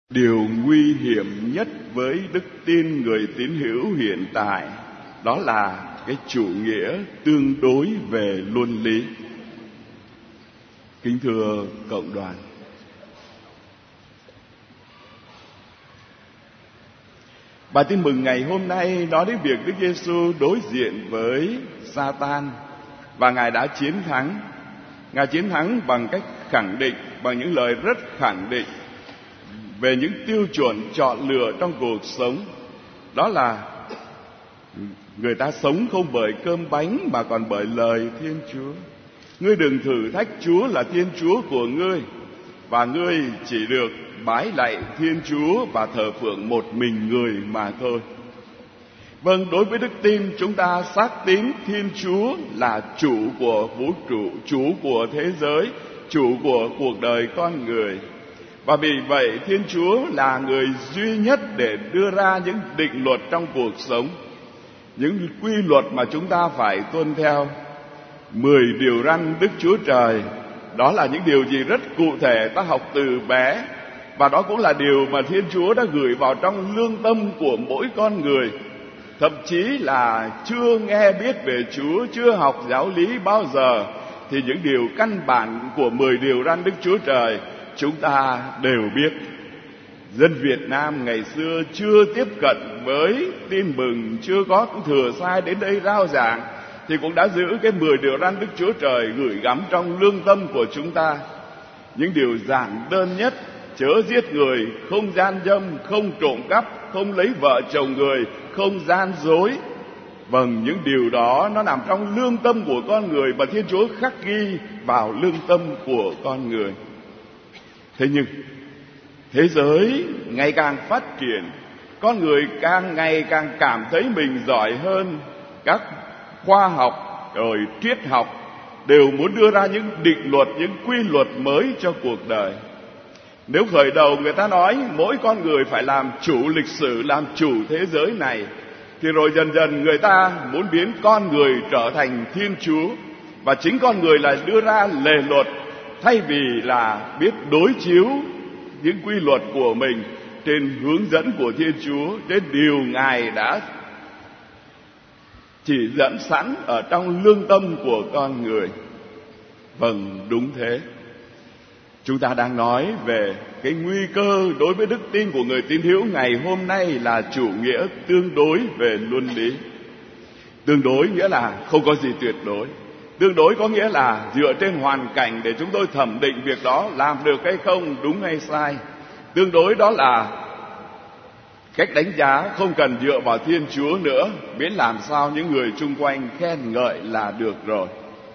Điều nguy hiểm nhất với đức tin người tín hữu hiện tại đó là cái chủ nghĩa tương đối về luân lý. Kính thưa cộng đoàn, bài tin mừng ngày hôm nay nói đến việc Đức Giêsu đối diện với Sa-tan và Ngài đã chiến thắng. Ngài chiến thắng bằng cách khẳng định, bằng những lời rất khẳng định về những tiêu chuẩn chọn lựa trong cuộc sống. Đó là người ta sống không bởi cơm bánh mà còn bởi lời Thiên Chúa. Ngươi đừng thử thách Chúa là Thiên Chúa của ngươi, và ngươi chỉ được bái lạy Thiên Chúa và thờ phượng một mình người mà thôi. Vâng, đối với đức tin, chúng ta xác tín Thiên Chúa là chủ của vũ trụ, chủ của thế giới, chủ của cuộc đời con người. Và vì vậy Thiên Chúa là người duy nhất để đưa ra những định luật trong cuộc sống, những quy luật mà chúng ta phải tuân theo. 10 điều răn Đức Chúa Trời, đó là những điều gì rất cụ thể ta học từ bé, và đó cũng là điều mà Thiên Chúa đã gửi vào trong lương tâm của mỗi con người. Thậm chí là chưa nghe biết về Chúa, chưa học giáo lý bao giờ, thì những điều căn bản của 10 điều răn Đức Chúa Trời chúng ta đều biết. Dân Việt Nam ngày xưa chưa tiếp cận với tin mừng, chưa có thừa sai đến đây rao giảng, thì cũng đã giữ cái 10 điều răn Đức Chúa Trời gửi gắm trong lương tâm của chúng ta. Những điều giản đơn nhất: chớ giết người, không gian dâm, không trộm cắp, không lấy vợ chồng người, không gian dối. Vâng, những điều đó nó nằm trong lương tâm của con người và Thiên Chúa khắc ghi vào lương tâm của con người. Thế nhưng thế giới ngày càng phát triển, con người càng ngày càng cảm thấy mình giỏi hơn. Các khoa học rồi triết học đều muốn đưa ra những định luật, những quy luật mới cho cuộc đời. Nếu khởi đầu người ta nói mỗi con người phải làm chủ lịch sử, làm chủ thế giới này, thì rồi dần dần người ta muốn biến con người trở thành Thiên Chúa, và chính con người là đưa ra lề luật, thay vì là biết đối chiếu những quy luật của mình trên hướng dẫn của Thiên Chúa, trên điều Ngài đã chỉ dẫn sẵn ở trong lương tâm của con người. Vâng, đúng thế. Chúng ta đang nói về cái nguy cơ đối với đức tin của người tín hữu ngày hôm nay là chủ nghĩa tương đối về luân lý. Tương đối nghĩa là không có gì tuyệt đối. Tương đối có nghĩa là dựa trên hoàn cảnh để chúng tôi thẩm định việc đó làm được hay không, đúng hay sai. Tương đối đó là cách đánh giá không cần dựa vào Thiên Chúa nữa, miễn làm sao những người chung quanh khen ngợi là được rồi.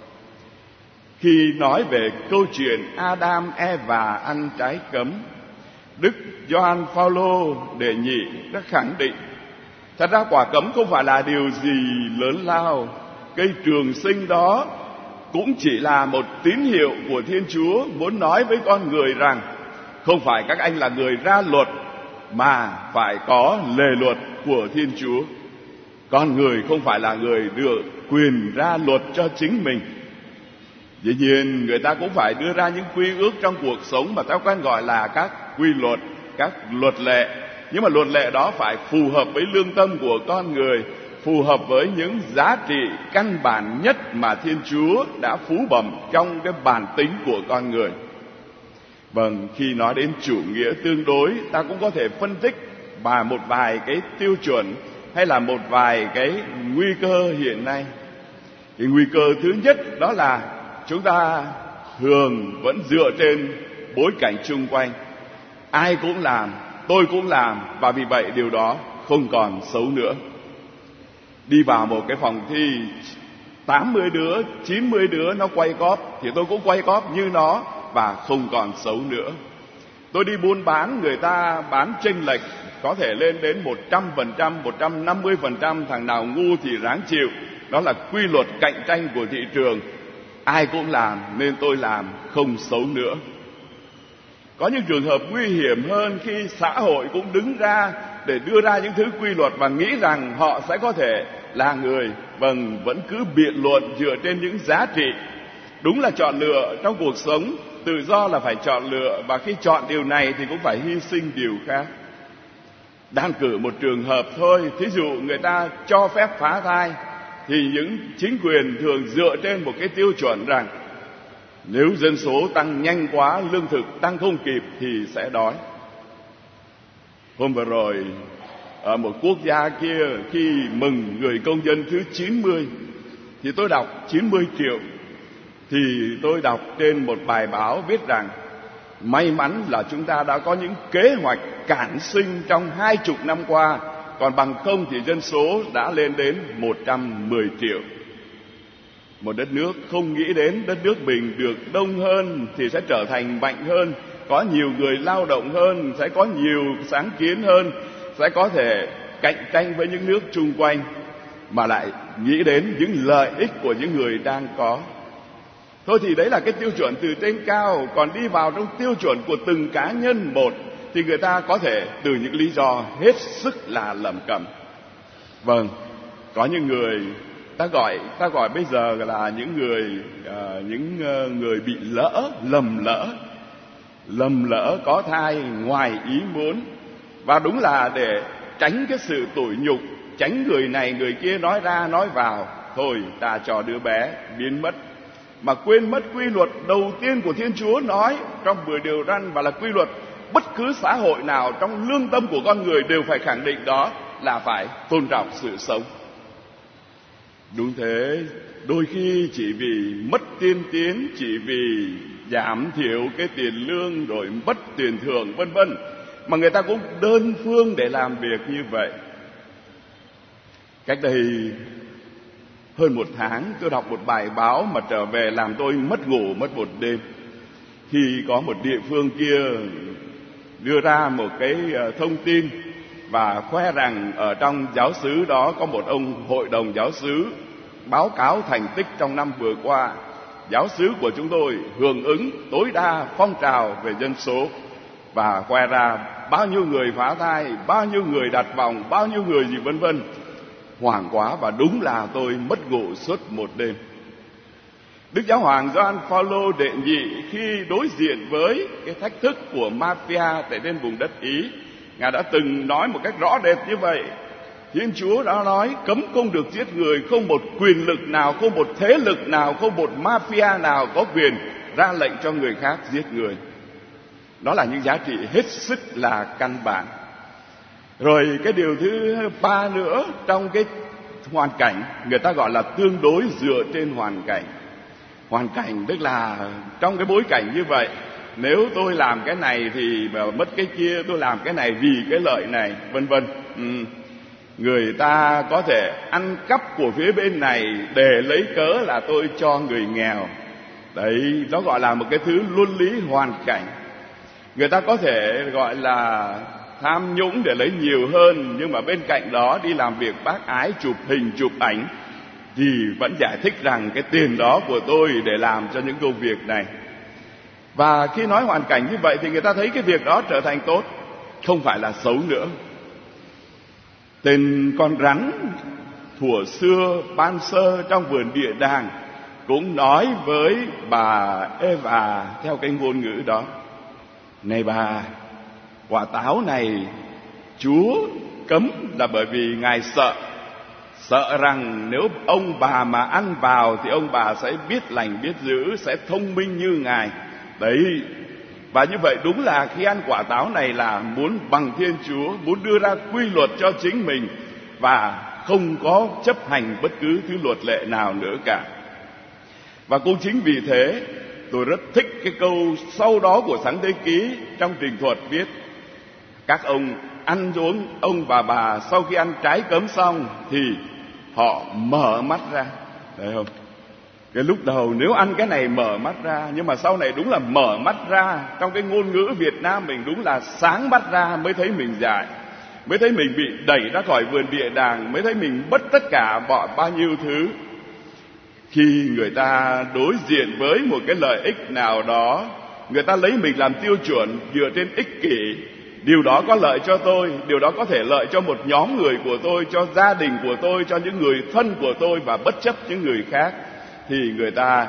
Khi nói về câu chuyện Adam Eva ăn trái cấm, Đức Gioan Phaolô đệ nhị đã khẳng định thật ra quả cấm không phải là điều gì lớn lao. Cây trường sinh đó cũng chỉ là một tín hiệu của Thiên Chúa muốn nói với con người rằng không phải các anh là người ra luật, mà phải có lề luật của Thiên Chúa. Con người không phải là người được quyền ra luật cho chính mình. Dĩ nhiên người ta cũng phải đưa ra những quy ước trong cuộc sống mà ta quen gọi là các quy luật, các luật lệ. Nhưng mà luật lệ đó phải phù hợp với lương tâm của con người, phù hợp với những giá trị căn bản nhất mà Thiên Chúa đã phú bẩm trong cái bản tính của con người. Vâng, khi nói đến chủ nghĩa tương đối, ta cũng có thể phân tích một vài cái tiêu chuẩn hay là một vài cái nguy cơ hiện nay. Cái nguy cơ thứ nhất đó là chúng ta thường vẫn dựa trên bối cảnh chung quanh. Ai cũng làm, tôi cũng làm, và vì vậy điều đó không còn xấu nữa. Đi vào một cái phòng thi 80 đứa, 90 đứa nó quay cóp, thì tôi cũng quay cóp như nó và không còn xấu nữa. Tôi đi buôn bán, người ta bán chênh lệch có thể lên đến 100%, 150%, thằng nào ngu thì ráng chịu. Đó là quy luật cạnh tranh của thị trường. Ai cũng làm nên tôi làm, không xấu nữa. Có những trường hợp nguy hiểm hơn khi xã hội cũng đứng ra để đưa ra những thứ quy luật và nghĩ rằng họ sẽ có thể là người vẫn cứ biện luận dựa trên những giá trị. Đúng là chọn lựa trong cuộc sống Tự do là phải chọn lựa, và khi chọn điều này thì cũng phải hy sinh điều khác. Đang cử một trường hợp thôi, thí dụ người ta cho phép phá thai, thì những chính quyền thường dựa trên một cái tiêu chuẩn rằng nếu dân số tăng nhanh quá, lương thực tăng không kịp thì sẽ đói. Hôm vừa rồi ở một quốc gia kia, khi mừng người công dân thứ 90 thì tôi đọc 90 triệu, thì tôi đọc trên một bài báo viết rằng may mắn là chúng ta đã có những kế hoạch cản sinh trong 20 năm qua, còn bằng không thì dân số đã lên đến 110 triệu. Một đất nước không nghĩ đến đất nước mình được đông hơn thì sẽ trở thành mạnh hơn, có nhiều người lao động hơn, sẽ có nhiều sáng kiến hơn, sẽ có thể cạnh tranh với những nước chung quanh, mà lại nghĩ đến những lợi ích của những người đang có. Thôi thì đấy là cái tiêu chuẩn từ trên cao, còn đi vào trong tiêu chuẩn của từng cá nhân một thì người ta có thể từ những lý do hết sức là lẩm cẩm. Vâng, có những người ta gọi bây giờ là những người bị lầm lỡ có thai ngoài ý muốn, và đúng là để tránh cái sự tủi nhục, tránh người này người kia nói ra nói vào, thôi ta cho đứa bé biến mất, mà quên mất quy luật đầu tiên của Thiên Chúa nói trong 10 điều răn, và là quy luật bất cứ xã hội nào trong lương tâm của con người đều phải khẳng định, đó là phải tôn trọng sự sống. Đúng thế, đôi khi chỉ vì mất tiên tiến, chỉ vì giảm thiểu cái tiền lương rồi mất tiền thưởng vân vân, mà người ta cũng đơn phương để làm việc như vậy. Cách đây hơn 1 tháng, tôi đọc một bài báo mà trở về làm tôi mất ngủ mất một đêm, khi có một địa phương kia đưa ra một cái thông tin và khoe rằng ở trong giáo xứ đó có một ông hội đồng giáo xứ báo cáo thành tích trong năm vừa qua. Giáo xứ của chúng tôi hưởng ứng tối đa phong trào về dân số, và khoe ra bao nhiêu người phá thai, bao nhiêu người đặt vòng, bao nhiêu người gì vân vân. Hoảng quá, và đúng là tôi mất ngủ suốt một đêm. Đức Giáo hoàng Gioan Phaolô đệ nhị khi đối diện với cái thách thức của mafia tại trên vùng đất Ý, Ngài đã từng nói một cách rõ rệt như vậy. Thiên Chúa đã nói cấm không được giết người, không một quyền lực nào, không một thế lực nào, không một mafia nào có quyền ra lệnh cho người khác giết người. Đó là những giá trị hết sức là căn bản. Rồi cái điều thứ 3 nữa, trong cái hoàn cảnh, người ta gọi là tương đối dựa trên hoàn cảnh. Hoàn cảnh tức là trong cái bối cảnh như vậy, nếu tôi làm cái này thì mất cái kia, tôi làm cái này vì cái lợi này, vân vân. Người ta có thể ăn cắp của phía bên này để lấy cớ là tôi cho người nghèo. Đấy, nó gọi là một cái thứ luân lý hoàn cảnh. Người ta có thể gọi là tham nhũng để lấy nhiều hơn, nhưng mà bên cạnh đó đi làm việc bác ái, chụp hình, chụp ảnh, thì vẫn giải thích rằng cái tiền đó của tôi để làm cho những công việc này. Và khi nói hoàn cảnh như vậy thì người ta thấy cái việc đó trở thành tốt, không phải là xấu nữa. Tên con rắn thuở xưa ban sơ trong vườn địa đàng cũng nói với bà Eva theo cái ngôn ngữ đó: này bà, quả táo này Chúa cấm là bởi vì Ngài sợ rằng nếu ông bà mà ăn vào thì ông bà sẽ biết lành biết dữ, sẽ thông minh như Ngài. Đấy, và như vậy đúng là khi ăn quả táo này là muốn bằng Thiên Chúa, muốn đưa ra quy luật cho chính mình và không có chấp hành bất cứ thứ luật lệ nào nữa cả. Và cũng chính vì thế tôi rất thích cái câu sau đó của Sáng Thế Ký trong Trình Thuật viết: các ông ăn uống, ông và bà sau khi ăn trái cấm xong thì họ mở mắt ra. Thấy không? Cái lúc đầu nếu ăn cái này mở mắt ra, nhưng mà sau này đúng là mở mắt ra. Trong cái ngôn ngữ Việt Nam mình đúng là sáng mắt ra mới thấy mình dại, mới thấy mình bị đẩy ra khỏi vườn địa đàng, mới thấy mình mất tất cả bao nhiêu thứ. Khi người ta đối diện với một cái lợi ích nào đó, người ta lấy mình làm tiêu chuẩn dựa trên ích kỷ. Điều đó có lợi cho tôi, điều đó có thể lợi cho một nhóm người của tôi, cho gia đình của tôi, cho những người thân của tôi, và bất chấp những người khác, thì người ta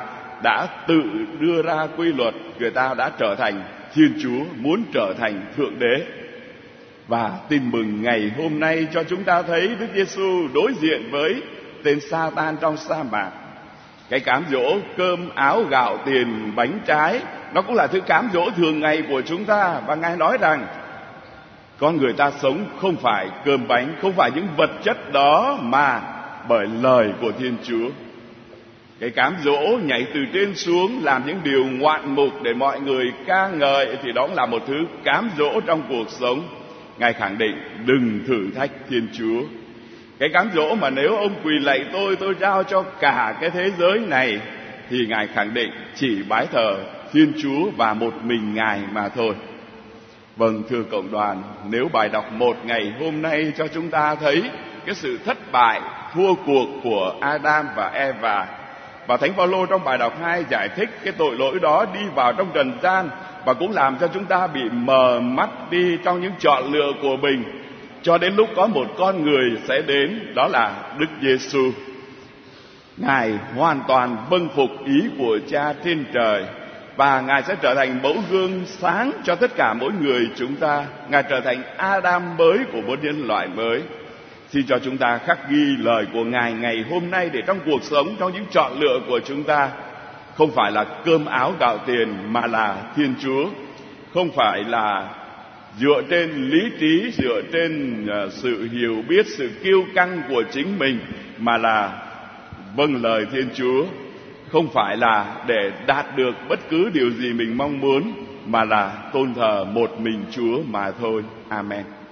đã tự đưa ra quy luật, người ta đã trở thành Thiên Chúa, muốn trở thành Thượng Đế. Và tin mừng ngày hôm nay cho chúng ta thấy Đức Giêsu đối diện với tên Sa-tan trong sa mạc. Cái cám dỗ cơm áo gạo tiền bánh trái, nó cũng là thứ cám dỗ thường ngày của chúng ta. Và Ngài nói rằng con người ta sống không phải cơm bánh, không phải những vật chất đó, mà bởi lời của Thiên Chúa. Cái cám dỗ nhảy từ trên xuống làm những điều ngoạn mục để mọi người ca ngợi, thì đó là một thứ cám dỗ trong cuộc sống. Ngài khẳng định đừng thử thách Thiên Chúa. Cái cám dỗ mà nếu ông quỳ lạy tôi trao cho cả cái thế giới này, thì Ngài khẳng định chỉ bái thờ Thiên Chúa và một mình Ngài mà thôi. Vâng, thưa cộng đoàn, nếu bài đọc một ngày hôm nay cho chúng ta thấy cái sự thất bại, thua cuộc của Adam và Eva, và Thánh Phaolô trong bài đọc 2 giải thích cái tội lỗi đó đi vào trong trần gian, và cũng làm cho chúng ta bị mờ mắt đi trong những chọn lựa của mình, cho đến lúc có một con người sẽ đến, đó là Đức Giêsu. Ngài hoàn toàn vâng phục ý của Cha trên trời, và Ngài sẽ trở thành mẫu gương sáng cho tất cả mỗi người chúng ta. Ngài trở thành Adam mới của một nhân loại mới. Xin cho chúng ta khắc ghi lời của Ngài ngày hôm nay, để trong cuộc sống, trong những chọn lựa của chúng ta, không phải là cơm áo gạo tiền, mà là Thiên Chúa. Không phải là dựa trên lý trí, dựa trên sự hiểu biết, sự kiêu căng của chính mình, mà là vâng lời Thiên Chúa. Không phải là để đạt được bất cứ điều gì mình mong muốn, mà là tôn thờ một mình Chúa mà thôi. Amen.